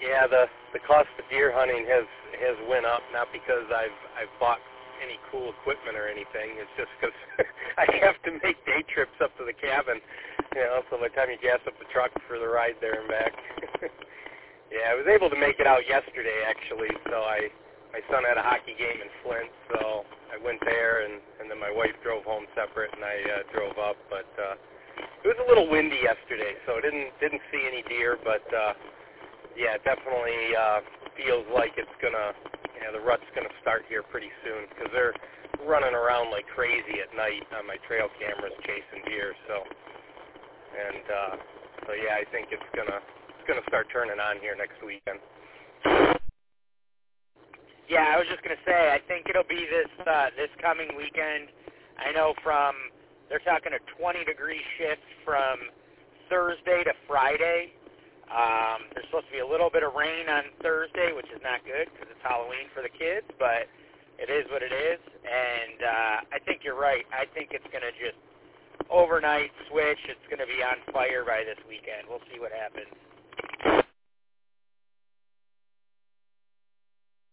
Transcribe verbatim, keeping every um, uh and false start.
Yeah, the the cost of deer hunting has has went up, not because I've I've bought any cool equipment or anything. It's just because I have to make day trips up to the cabin, you know. So by the time you gas up the truck for the ride there and back, yeah, I was able to make it out yesterday actually. So I my son had a hockey game in Flint, so I went there, and and then my wife drove home separate, and I uh, drove up, but. uh It was a little windy yesterday, so I didn't didn't see any deer, but uh, yeah, it definitely uh, feels like it's gonna, yeah, the rut's gonna start here pretty soon because they're running around like crazy at night on my trail cameras chasing deer. So, and uh, so yeah, I think it's gonna it's gonna start turning on here next weekend. Yeah, I was just gonna say, I think it'll be this uh, this coming weekend. I know from. They're talking a twenty degree shift from Thursday to Friday. Um, there's supposed to be a little bit of rain on Thursday, which is not good because it's Halloween for the kids, but it is what it is. And uh, I think you're right. I think it's going to just overnight switch. It's going to be on fire by this weekend. We'll see what happens.